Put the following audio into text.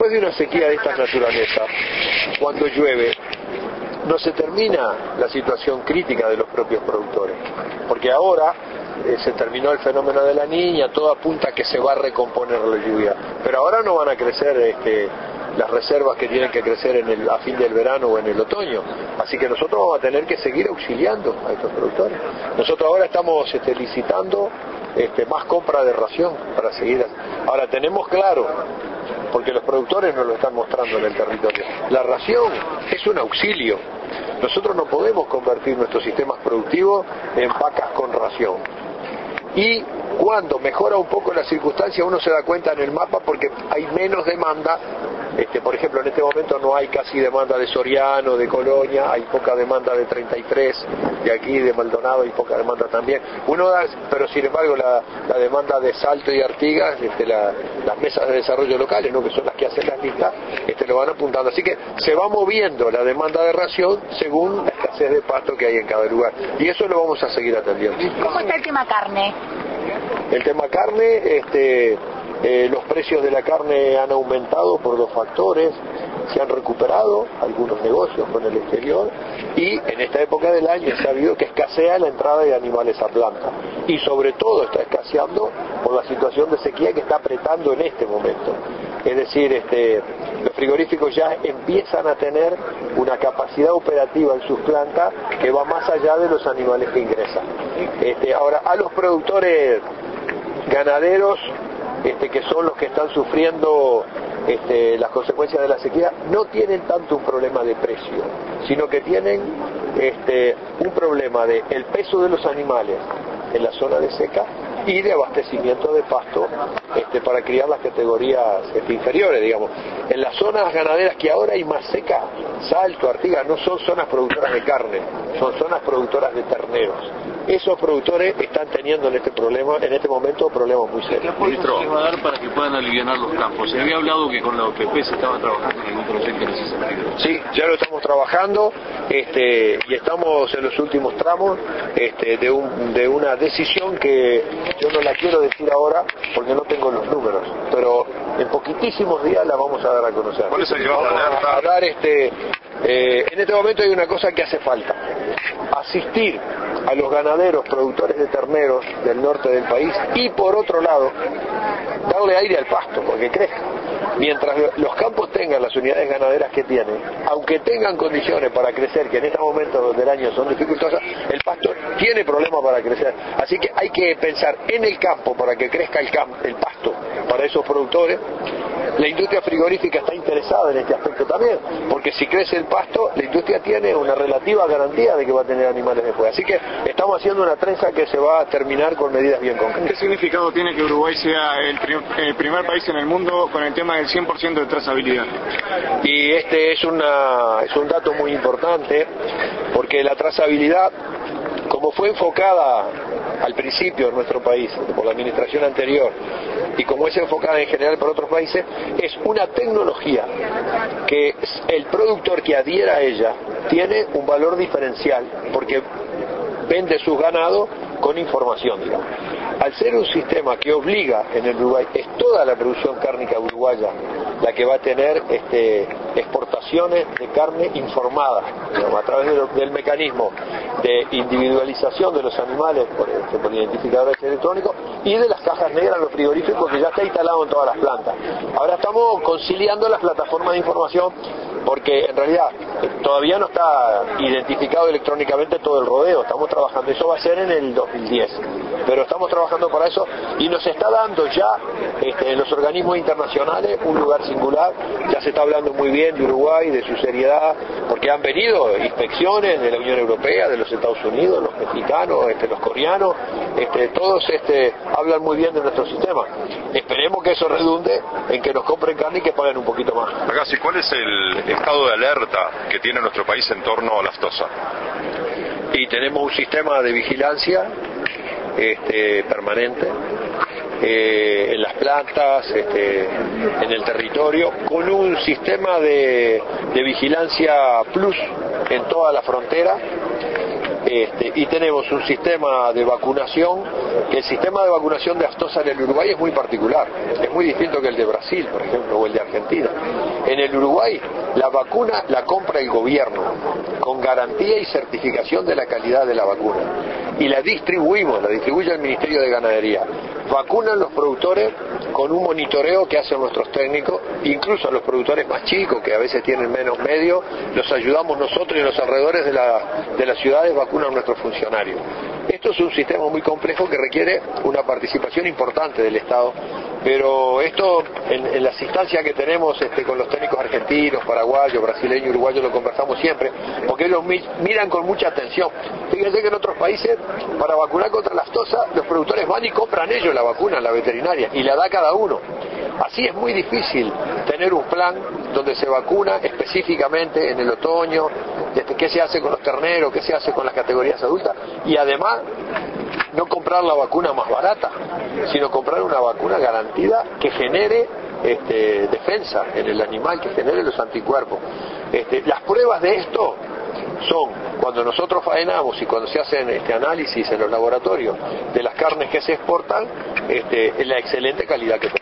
Después de una sequía de esta naturaleza, cuando llueve, no se termina la situación crítica de los propios productores, porque ahora se terminó el fenómeno de la Niña, todo apunta a que se va a recomponer la lluvia, pero ahora no van a crecer las reservas que tienen que crecer a fin del verano o en el otoño, así que nosotros vamos a tener que seguir auxiliando a estos productores. Nosotros ahora estamos licitando más compra de ración para seguir. Ahora tenemos claro, porque los productores nos lo están mostrando en el territorio, la ración es un auxilio. Nosotros no podemos convertir nuestros sistemas productivos en vacas con ración. Y cuando mejora un poco la circunstancia, uno se da cuenta en el mapa porque hay menos demanda. Por ejemplo, en este momento no hay casi demanda de Soriano, de Colonia, hay poca demanda de 33, de aquí, de Maldonado, hay poca demanda también. Pero sin embargo la demanda de Salto y Artigas, las mesas de desarrollo locales, ¿no?, que son las que hacen las listas, lo van apuntando. Así que se va moviendo la demanda de ración según la escasez de pasto que hay en cada lugar. Y eso lo vamos a seguir atendiendo. ¿Cómo está el tema carne? El tema carne, los precios de la carne han aumentado por dos factores, se han recuperado algunos negocios con el exterior y en esta época del año es sabido que escasea la entrada de animales a planta y sobre todo está escaseando por la situación de sequía que está apretando en este momento. Es decir, los frigoríficos ya empiezan a tener una capacidad operativa en sus plantas que va más allá de los animales que ingresan. Ahora, a los productores ganaderos, que son los que están sufriendo las consecuencias de la sequía, no tienen tanto un problema de precio, sino que tienen un problema de el peso de los animales en la zona de seca y de abastecimiento de pasto para criar las categorías inferiores, digamos. En las zonas ganaderas que ahora hay más seca, Salto, Artigas, no son zonas productoras de carne, son zonas productoras de terneros. Esos productores están teniendo en este momento problemas muy serios. ¿Qué apoyo se les va a dar para que puedan aliviar los campos? Se había hablado que con la OPP se estaba trabajando en algún proyecto en ese sentido. Sí, ya lo estamos trabajando y estamos en los últimos tramos de una decisión que yo no la quiero decir ahora porque no tengo los números, pero en poquitísimos días la vamos a dar a conocer. ¿Cuál es el llevado a dar en este momento hay una cosa que hace falta: asistir a los ganaderos productores de terneros del norte del país y por otro lado darle aire al pasto porque crezca. Mientras los campos tengan las unidades ganaderas que tienen, aunque tengan condiciones para crecer, que en estos momentos del año son dificultosas, el pasto tiene problemas para crecer. Así que hay que pensar en el campo para que crezca el pasto para esos productores. La industria frigorífica está interesada en este aspecto también, porque si crece el pasto, la industria tiene una relativa garantía de que va a tener animales después. Así que estamos haciendo una trenza que se va a terminar con medidas bien concretas. ¿Qué significado tiene que Uruguay sea el primer país en el mundo con el tema del 100% de trazabilidad? Y es un dato muy importante, porque la trazabilidad, como fue enfocada al principio en nuestro país por la administración anterior y como es enfocada en general por otros países, es una tecnología que el productor que adhiera a ella tiene un valor diferencial porque vende sus ganados con información, digamos. Al ser un sistema que obliga en el Uruguay, es toda la producción cárnica uruguaya la que va a tener exportaciones de carne informada, digamos, a través del mecanismo de individualización de los animales por identificadores electrónicos y de las cajas negras en los frigoríficos que ya está instalado en todas las plantas. Ahora estamos conciliando las plataformas de información porque en realidad todavía no está identificado electrónicamente todo el rodeo, estamos trabajando, eso va a ser en el 2010, pero estamos trabajando para eso y nos está dando ya en los organismos internacionales un lugar singular. Ya se está hablando muy bien de Uruguay, de su seriedad, porque han venido inspecciones de la Unión Europea, de los Estados Unidos, los mexicanos, los coreanos, todos hablan muy bien de nuestro sistema. Esperemos que eso redunde en que nos compren carne y que paguen un poquito más. Agassi, ¿cuál es el estado de alerta que tiene nuestro país en torno a la aftosa? Y tenemos un sistema de vigilancia permanente en las plantas, en el territorio, con un sistema de vigilancia plus en toda la frontera, y tenemos un sistema de vacunación, que el sistema de vacunación de aftosa en el Uruguay es muy particular, es muy distinto que el de Brasil, por ejemplo, o el de Argentina. En el Uruguay la vacuna la compra el gobierno, con garantía y certificación de la calidad de la vacuna, y la distribuye el Ministerio de Ganadería. Vacunan los productores con un monitoreo que hacen nuestros técnicos, incluso a los productores más chicos, que a veces tienen menos medios, los ayudamos nosotros, y en los alrededores de las ciudades vacunan nuestros funcionarios. Esto es un sistema muy complejo que requiere una participación importante del Estado, pero esto en las instancias que tenemos con los técnicos argentinos, paraguayos, brasileños, uruguayos, lo conversamos siempre, porque ellos miran con mucha atención. Fíjense que en otros países, para vacunar contra la aftosa, los productores van y compran ellos la vacuna en la veterinaria y la da cada uno. Así es muy difícil tener un plan donde se vacuna específicamente en el otoño, qué se hace con los terneros, qué se hace con las categorías adultas, y además no comprar la vacuna más barata, sino comprar una vacuna garantida que genere defensa en el animal, que genere los anticuerpos. Las pruebas de esto son cuando nosotros faenamos y cuando se hacen análisis en los laboratorios de las carnes que se exportan, la excelente calidad que tenemos.